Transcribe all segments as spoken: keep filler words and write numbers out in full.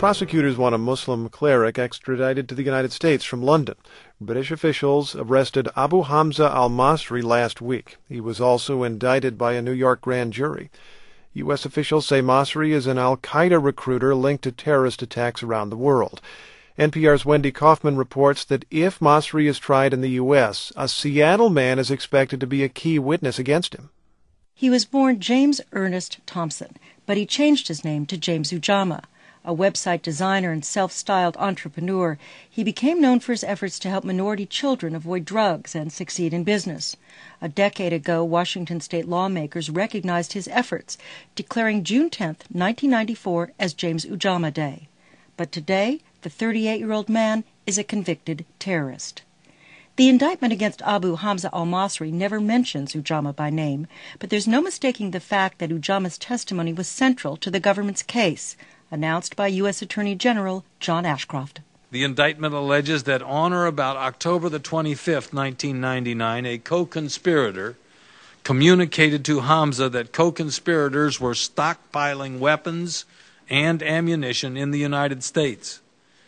Prosecutors want a Muslim cleric extradited to the United States from London. British officials arrested Abu Hamza al-Masri last week. He was also indicted by a New York grand jury. U S officials say Masri is an al-Qaeda recruiter linked to terrorist attacks around the world. N P R's Wendy Kaufman reports that if Masri is tried in the U S, a Seattle man is expected to be a key witness against him. He was born James Ernest Thompson, but he changed his name to James Ujamaa. A website designer and self-styled entrepreneur, he became known for his efforts to help minority children avoid drugs and succeed in business. A decade ago, Washington state lawmakers recognized his efforts, declaring June tenth, nineteen ninety-four, as James Ujamaa Day. But today, the thirty-eight-year-old man is a convicted terrorist. The indictment against Abu Hamza al-Masri never mentions Ujamaa by name, but there's no mistaking the fact that Ujamaa's testimony was central to the government's case, announced by U S Attorney General John Ashcroft. The indictment alleges that on or about October the twenty-fifth, nineteen ninety-nine, a co-conspirator communicated to Hamza that co-conspirators were stockpiling weapons and ammunition in the United States.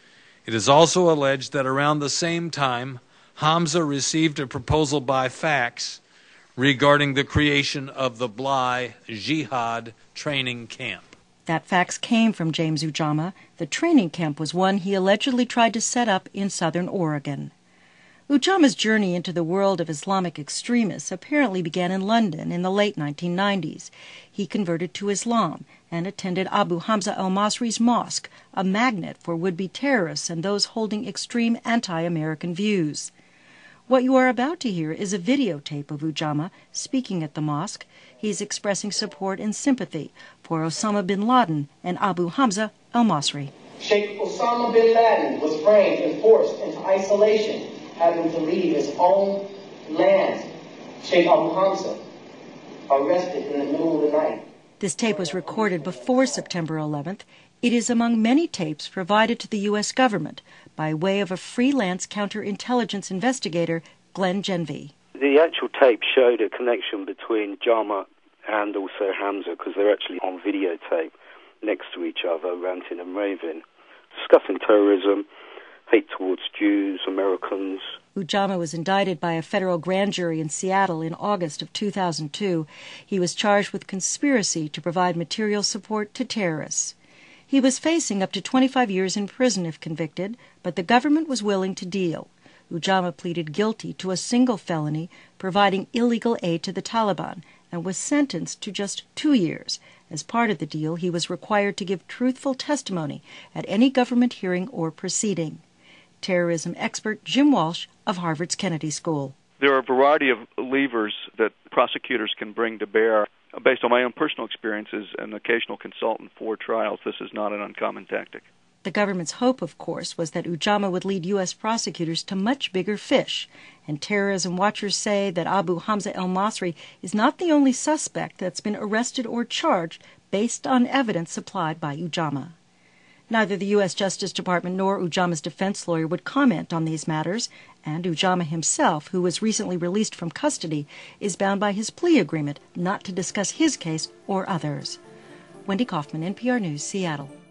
It is also alleged that around the same time, Hamza received a proposal by fax regarding the creation of the Bly Jihad training camp. That fax came from James Ujamaa. The training camp was one he allegedly tried to set up in southern Oregon. Ujamaa's journey into the world of Islamic extremists apparently began in London in the late nineteen nineties. He converted to Islam and attended Abu Hamza al-Masri's mosque, a magnet for would-be terrorists and those holding extreme anti-American views. What you are about to hear is a videotape of Ujamaa speaking at the mosque. He's expressing support and sympathy for Osama bin Laden and Abu Hamza al-Masri. Sheikh Osama bin Laden was framed and forced into isolation, having to leave his own land. Sheikh Abu Hamza arrested in the middle of the night. This tape was recorded before September eleventh. It is among many tapes provided to the U S government by way of a freelance counterintelligence investigator, Glenn Genvey. The actual tape showed a connection between Ujamaa and also Hamza, because they're actually on videotape next to each other, ranting and raving, discussing terrorism, hate towards Jews, Americans. Ujamaa was indicted by a federal grand jury in Seattle in August of two thousand two. He was charged with conspiracy to provide material support to terrorists. He was facing up to twenty-five years in prison if convicted, but the government was willing to deal. Ujamaa pleaded guilty to a single felony, providing illegal aid to the Taliban, and was sentenced to just two years. As part of the deal, he was required to give truthful testimony at any government hearing or proceeding. Terrorism expert Jim Walsh of Harvard's Kennedy School. There are a variety of levers that prosecutors can bring to bear. Based on my own personal experience as an occasional consultant for trials, this is not an uncommon tactic. The government's hope, of course, was that Ujamaa would lead U S prosecutors to much bigger fish, and terrorism watchers say that Abu Hamza al-Masri is not the only suspect that's been arrested or charged based on evidence supplied by Ujamaa. Neither the U S Justice Department nor Ujamaa's defense lawyer would comment on these matters, and Ujamaa himself, who was recently released from custody, is bound by his plea agreement not to discuss his case or others. Wendy Kaufman, N P R News, Seattle.